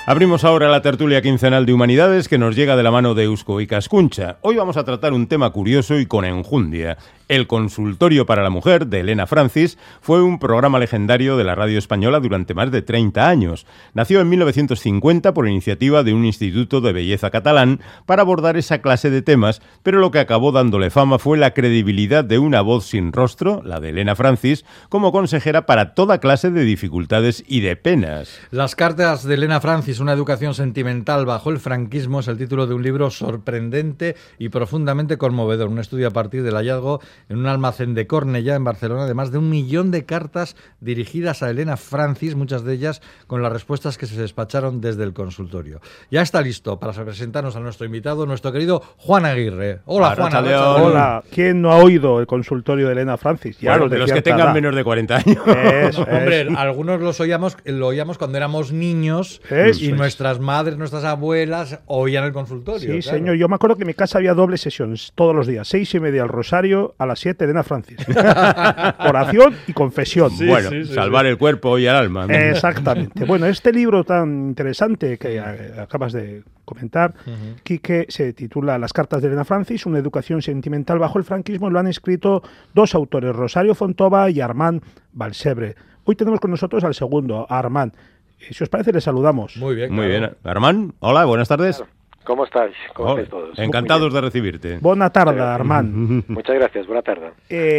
Abrimos ahora la tertulia quincenal de Humanidades que nos llega de la mano de Eusko Ikaskuntza. Hoy vamos a tratar un tema curioso y con enjundia. El Consultorio para la Mujer, de Elena Francis, fue un programa legendario de la radio española durante más de 30 años. Nació en 1950 por iniciativa de un instituto de belleza catalán para abordar esa clase de temas, pero lo que acabó dándole fama fue la credibilidad de una voz sin rostro, la de Elena Francis, como consejera para toda clase de dificultades y de penas. Las cartas de Elena Francis, una educación sentimental bajo el franquismo, es el título de un libro sorprendente y profundamente conmovedor. Un estudio a partir del hallazgo en un almacén de Cornellà, en Barcelona, de más de 1 millón de cartas dirigidas a Elena Francis, muchas de ellas con las respuestas que se despacharon desde el consultorio. Ya está listo para presentarnos a nuestro invitado, nuestro querido Juan Aguirre. Hola, Juan. Hola. ¿Quién no ha oído el consultorio de Elena Francis? Ya bueno, de los que tengan menos de 40 años. Hombre, algunos lo oíamos cuando éramos niños y nuestras madres, nuestras abuelas oían el consultorio. Sí, claro. Señor. Yo me acuerdo que en mi casa había doble sesiones todos los días. 6:30 el rosario, a las 7 Elena Francis. Oración y confesión. Sí, bueno, sí, salvar el cuerpo y el alma, ¿no? Exactamente. Bueno, este libro tan interesante que acabas de comentar, Quique, se titula Las cartas de Elena Francis, una educación sentimental bajo el franquismo, y lo han escrito dos autores, Rosario Fontova y Armand Balsebre. Hoy tenemos con nosotros al segundo, Armand. Si os parece, le saludamos. Muy bien. Muy bien. Armand, hola, buenas tardes. Claro. ¿Cómo estáis? ¿Cómo estáis todos? Encantados de recibirte. Buena tarde, Armand. Muchas gracias, buena tarde.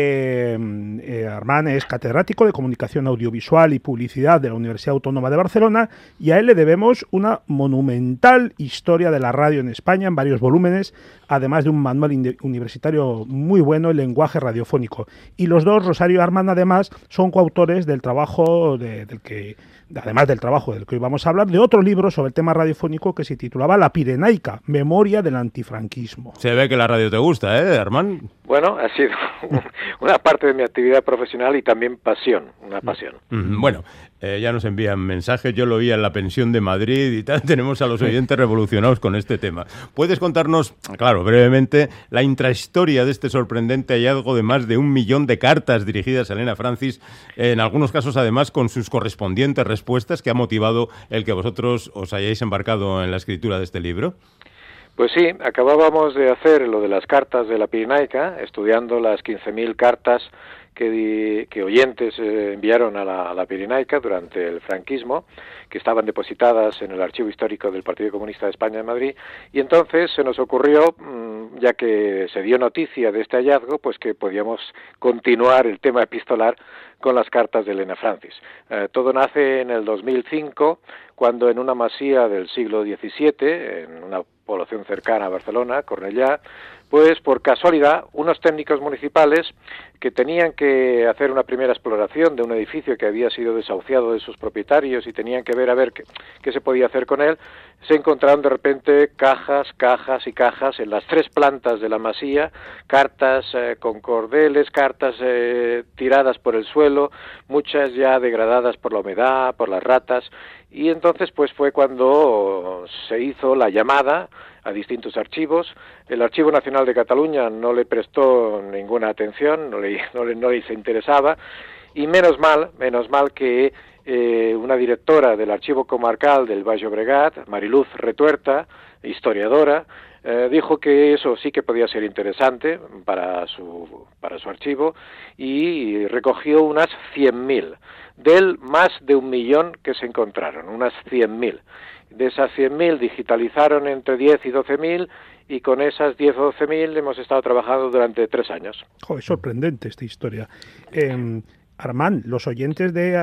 Armand es catedrático de Comunicación Audiovisual y Publicidad de la Universidad Autónoma de Barcelona, y a él le debemos una monumental historia de la radio en España en varios volúmenes, además de un manual universitario muy bueno, El lenguaje radiofónico. Y los dos, Rosario y Armand, además, son coautores del trabajo además del trabajo del que hoy vamos a hablar, de otro libro sobre el tema radiofónico que se titulaba La Pirenaica, Memoria del Antifranquismo. Se ve que la radio te gusta, Armand? Bueno, ha sido una parte de mi actividad profesional y también una pasión. Bueno, ya nos envían mensajes, yo lo oía en la pensión de Madrid y tal, tenemos a los oyentes revolucionados con este tema. ¿Puedes contarnos, claro, brevemente, la intrahistoria de este sorprendente hallazgo de más de 1 millón de cartas dirigidas a Elena Francis, en algunos casos además con sus correspondientes respuestas, que ha motivado el que vosotros os hayáis embarcado en la escritura de este libro? Pues sí, acabábamos de hacer lo de las cartas de la Pirenaica, estudiando las 15.000 cartas que oyentes enviaron a la Pirenaica durante el franquismo, que estaban depositadas en el Archivo Histórico del Partido Comunista de España en Madrid, y entonces se nos ocurrió, ya que se dio noticia de este hallazgo, pues que podíamos continuar el tema epistolar con las cartas de Elena Francis. Todo nace en el 2005, cuando en una masía del siglo XVII, en una población cercana a Barcelona, Cornellà, pues por casualidad unos técnicos municipales que tenían que hacer una primera exploración de un edificio que había sido desahuciado de sus propietarios y tenían que ver a ver qué se podía hacer con él, se encontraron de repente cajas y cajas en las 3 plantas de la masía, cartas con cordeles, cartas tiradas por el suelo, muchas ya degradadas por la humedad, por las ratas, y entonces pues fue cuando se hizo la llamada a distintos archivos. El Archivo Nacional de Cataluña no le prestó ninguna atención, no le interesaba, y menos mal que una directora del Archivo Comarcal del Baix Llobregat, Mariluz Retuerta, historiadora, dijo que eso sí que podía ser interesante para su archivo, y recogió unas 100.000 del más de 1 millón que se encontraron, unas 100.000. De esas 100.000 digitalizaron entre 10 y 12.000, y con esas 10 o 12.000 hemos estado trabajando durante 3 años. Es sorprendente esta historia. Armand, los oyentes de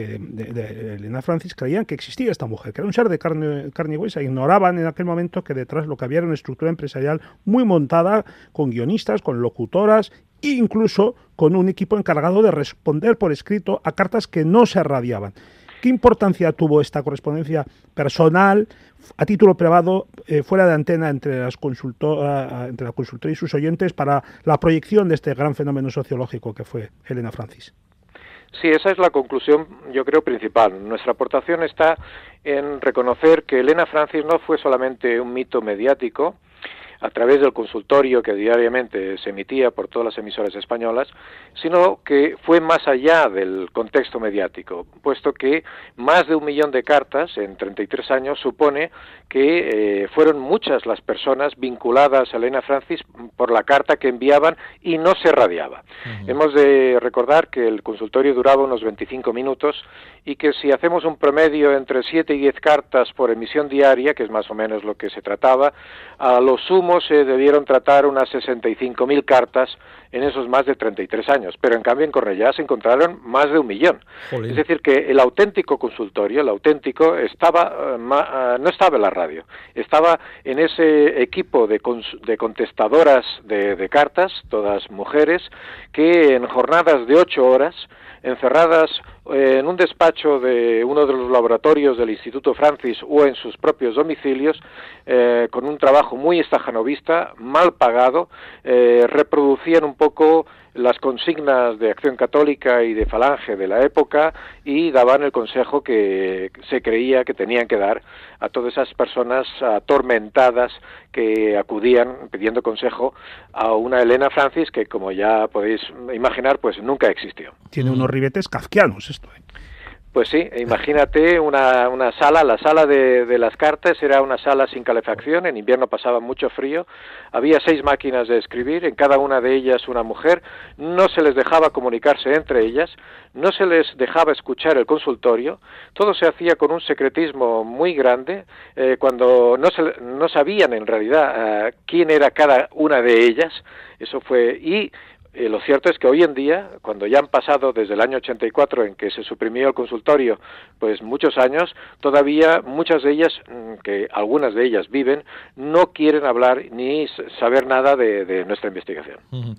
Elena Francis creían que existía esta mujer, que era un ser de carne y hueso. Ignoraban en aquel momento que detrás lo que había era una estructura empresarial muy montada, con guionistas, con locutoras e incluso con un equipo encargado de responder por escrito a cartas que no se radiaban. ¿Qué importancia tuvo esta correspondencia personal, a título privado, fuera de antena, entre la consultora y sus oyentes, para la proyección de este gran fenómeno sociológico que fue Elena Francis? Sí, esa es la conclusión, yo creo, principal. Nuestra aportación está en reconocer que Elena Francis no fue solamente un mito mediático, a través del consultorio que diariamente se emitía por todas las emisoras españolas, sino que fue más allá del contexto mediático, puesto que más de 1 millón de cartas en 33 años supone que fueron muchas las personas vinculadas a Elena Francis por la carta que enviaban y no se radiaba. Hemos de recordar que el consultorio duraba unos 25 minutos y que si hacemos un promedio entre 7 y 10 cartas por emisión diaria, que es más o menos lo que se trataba, a lo sumo se debieron tratar unas 65.000 cartas en esos más de 33 años, pero en cambio en Cornellá se encontraron más de 1 millón. Jolín. Es decir, que el auténtico consultorio, el auténtico, estaba no estaba en la radio, estaba en ese equipo de contestadoras de cartas, todas mujeres, que en jornadas de 8 horas, encerradas en un despacho de uno de los laboratorios del Instituto Francis o en sus propios domicilios, con un trabajo muy estajanovista, mal pagado, reproducían un poco las consignas de Acción Católica y de Falange de la época y daban el consejo que se creía que tenían que dar a todas esas personas atormentadas que acudían pidiendo consejo a una Elena Francis que, como ya podéis imaginar, pues nunca existió. Tiene unos ribetes kafkianos esto, ¿eh? Pues sí, imagínate una sala, la sala de las cartas era una sala sin calefacción, en invierno pasaba mucho frío, había 6 máquinas de escribir, en cada una de ellas una mujer, no se les dejaba comunicarse entre ellas, no se les dejaba escuchar el consultorio, todo se hacía con un secretismo muy grande, cuando no sabían en realidad quién era cada una de ellas, eso fue, y lo cierto es que hoy en día, cuando ya han pasado desde el año 84 en que se suprimió el consultorio, pues muchos años, todavía muchas de ellas, que algunas de ellas viven, no quieren hablar ni saber nada de nuestra investigación.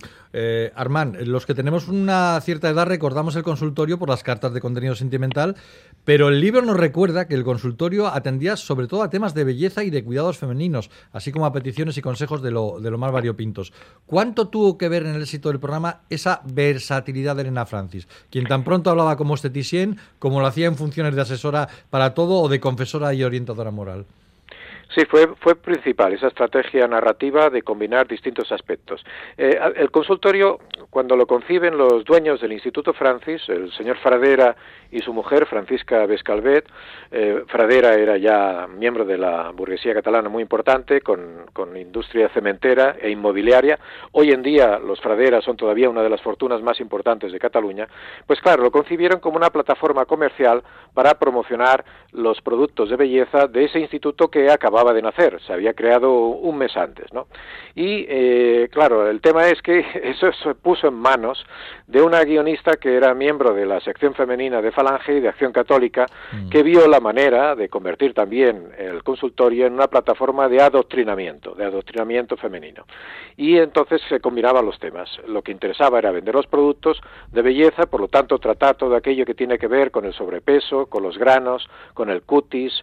Armand, los que tenemos una cierta edad recordamos el consultorio por las cartas de contenido sentimental, pero el libro nos recuerda que el consultorio atendía sobre todo a temas de belleza y de cuidados femeninos, así como a peticiones y consejos de lo más variopintos. ¿Cuánto tuvo que ver en el éxito del programa esa versatilidad de Elena Francis, quien tan pronto hablaba como esteticien, como lo hacía en funciones de asesora para todo o de confesora y orientadora moral? Sí, fue principal esa estrategia narrativa de combinar distintos aspectos. El consultorio, cuando lo conciben los dueños del Instituto Francis, el señor Fradera y su mujer, Francisca Bescalvet, Fradera era ya miembro de la burguesía catalana muy importante, con industria cementera e inmobiliaria. Hoy en día los Fradera son todavía una de las fortunas más importantes de Cataluña. Pues claro, lo concibieron como una plataforma comercial para promocionar los productos de belleza de ese instituto que acababa de nacer, se había creado un mes antes, ¿no? Y claro, el tema es que eso se puso en manos de una guionista que era miembro de la sección femenina de Falange y de Acción Católica, que vio la manera de convertir también el consultorio en una plataforma de adoctrinamiento femenino. Y entonces se combinaban los temas. Lo que interesaba era vender los productos de belleza, por lo tanto tratar todo aquello que tiene que ver con el sobrepeso, con los granos, con el cutis,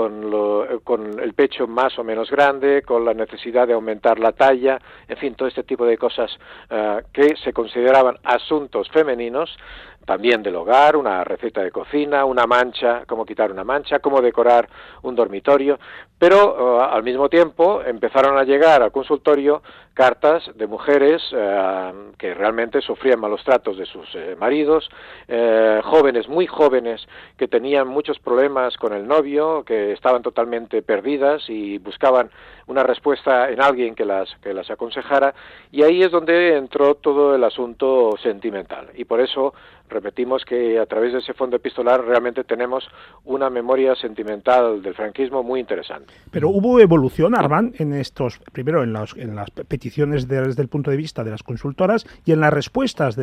con el pecho más o menos grande, con la necesidad de aumentar la talla, en fin, todo este tipo de cosas que se consideraban asuntos femeninos, también del hogar, una receta de cocina, una mancha, cómo quitar una mancha, cómo decorar un dormitorio, pero al mismo tiempo empezaron a llegar al consultorio cartas de mujeres que realmente sufrían malos tratos de sus maridos, jóvenes, muy jóvenes, que tenían muchos problemas con el novio, que estaban totalmente perdidas y buscaban una respuesta en alguien que las aconsejara, y ahí es donde entró todo el asunto sentimental, y por eso repetimos que a través de ese fondo epistolar realmente tenemos una memoria sentimental del franquismo muy interesante. Pero hubo evolución, Armand, en estos, primero en las peticiones desde el punto de vista de las consultoras y en las respuestas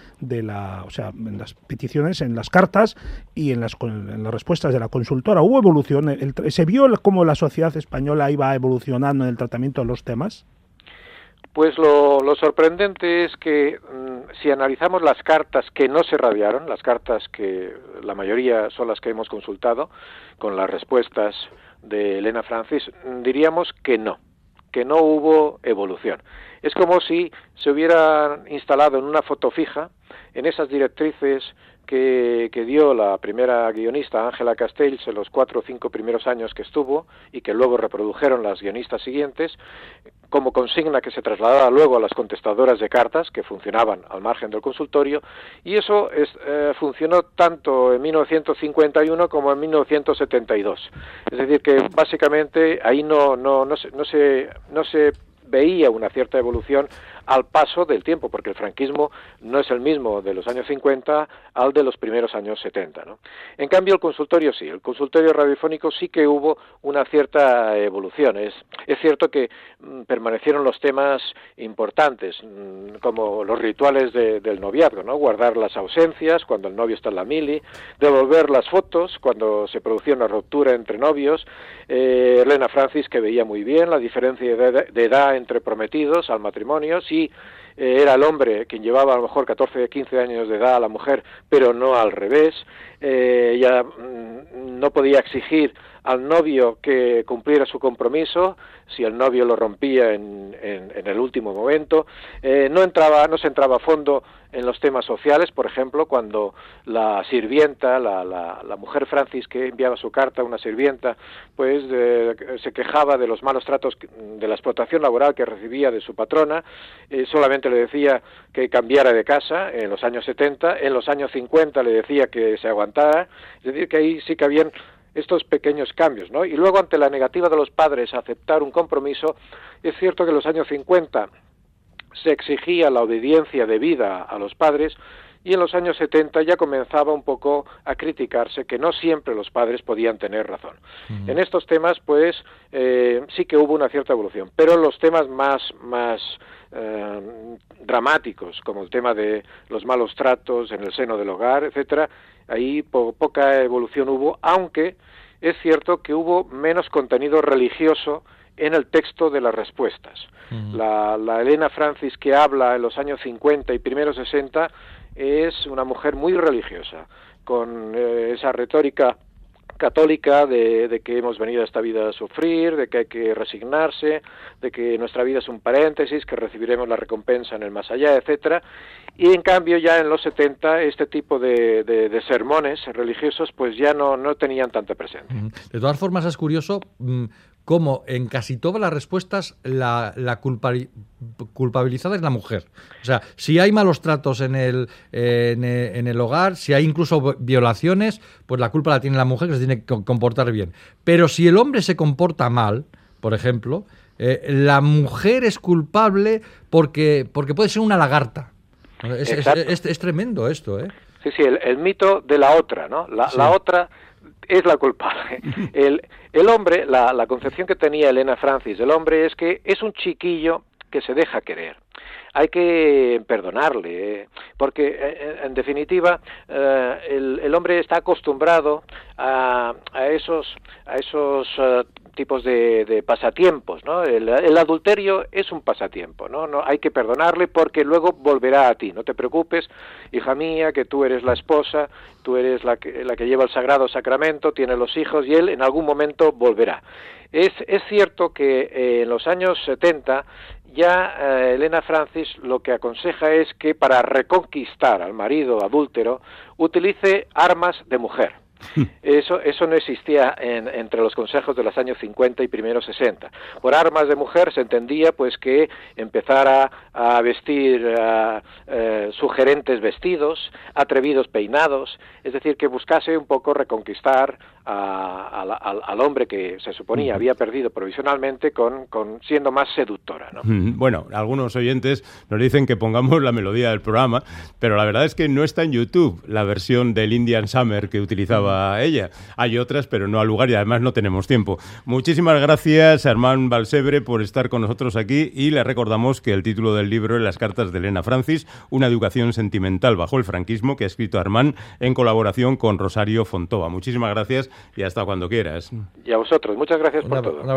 o sea, en las peticiones, en las cartas y en las respuestas de la consultora. ¿Hubo evolución? ¿Se vio cómo la sociedad española iba evolucionando en el tratamiento de los temas? Pues lo sorprendente es que si analizamos las cartas que no se radiaron, las cartas que la mayoría son las que hemos consultado, con las respuestas de Elena Francis, diríamos que no hubo evolución. Es como si se hubiera instalado en una foto fija en esas directrices que dio la primera guionista, Ángela Castells, en los 4 o 5 primeros años que estuvo, y que luego reprodujeron las guionistas siguientes, como consigna que se trasladaba luego a las contestadoras de cartas, que funcionaban al margen del consultorio, y eso funcionó tanto en 1951 como en 1972. Es decir, que básicamente ahí no se veía una cierta evolución al paso del tiempo, porque el franquismo no es el mismo de los años 50 al de los primeros años 70, ¿no? En cambio, el consultorio sí, el consultorio radiofónico sí que hubo una cierta evolución. Es cierto que permanecieron los temas importantes, como los rituales del noviazgo, ¿no? Guardar las ausencias cuando el novio está en la mili, devolver las fotos cuando se producía una ruptura entre novios. Elena Francis, que veía muy bien la diferencia de edad entre prometidos al matrimonio, sí, era el hombre quien llevaba a lo mejor 14 o 15 años de edad a la mujer, pero no al revés. Ella no podía exigir al novio que cumpliera su compromiso si el novio lo rompía en el último momento. No se entraba a fondo en los temas sociales, por ejemplo, cuando la sirvienta, la mujer Francis que enviaba su carta a una sirvienta, pues se quejaba de los malos tratos, de la explotación laboral que recibía de su patrona, solamente le decía que cambiara de casa en los años 70, en los años 50 le decía que se aguantara, es decir, que ahí sí que habían estos pequeños cambios, ¿no? Y luego, ante la negativa de los padres a aceptar un compromiso, es cierto que en los años 50 se exigía la obediencia debida a los padres, y en los años 70 ya comenzaba un poco a criticarse que no siempre los padres podían tener razón. En estos temas, pues, sí que hubo una cierta evolución, pero los temas más dramáticos, como el tema de los malos tratos en el seno del hogar, etcétera, ahí poca evolución hubo, aunque es cierto que hubo menos contenido religioso en el texto de las respuestas. La Elena Francis que habla en los años 50 y primeros 60 es una mujer muy religiosa, con esa retórica católica de que hemos venido a esta vida a sufrir, de que hay que resignarse, de que nuestra vida es un paréntesis, que recibiremos la recompensa en el más allá, etcétera. Y en cambio ya en los 70 este tipo de sermones religiosos pues ya no tenían tanta presencia. De todas formas es curioso cómo en casi todas las respuestas la culpabilizada es la mujer. O sea, si hay malos tratos en el hogar, si hay incluso violaciones, pues la culpa la tiene la mujer, que se tiene que comportar bien. Pero si el hombre se comporta mal, por ejemplo, la mujer es culpable porque puede ser una lagarta. Es tremendo esto, ¿eh? Sí, el mito de la otra, ¿no? La otra es la culpable. El hombre, la concepción que tenía Elena Francis del hombre es que es un chiquillo que se deja querer. Hay que perdonarle, porque en definitiva el hombre está acostumbrado a esos tipos de pasatiempos, ¿no? El adulterio es un pasatiempo, ¿no? Hay que perdonarle porque luego volverá a ti. No te preocupes, hija mía, que tú eres la esposa, tú eres la que lleva el sagrado sacramento, tiene los hijos y él en algún momento volverá. Es cierto que en los años 70 ya Elena Francis lo que aconseja es que para reconquistar al marido adúltero utilice armas de mujer. Eso no existía entre los consejos de los años 50 y primeros 60. Por armas de mujer se entendía pues que empezara a vestir sugerentes vestidos, atrevidos peinados, es decir, que buscase un poco reconquistar al hombre que se suponía había perdido provisionalmente con siendo más seductora, ¿no? Bueno, algunos oyentes nos dicen que pongamos la melodía del programa, pero la verdad es que no está en YouTube la versión del Indian Summer que utilizaba ella. Hay otras, pero no al lugar y además no tenemos tiempo. Muchísimas gracias, Armand Balsebre, por estar con nosotros aquí y le recordamos que el título del libro es Las cartas de Elena Francis, una educación sentimental bajo el franquismo, que ha escrito Armand en colaboración con Rosario Fontova. Muchísimas gracias y hasta cuando quieras. Y a vosotros, muchas gracias por todo.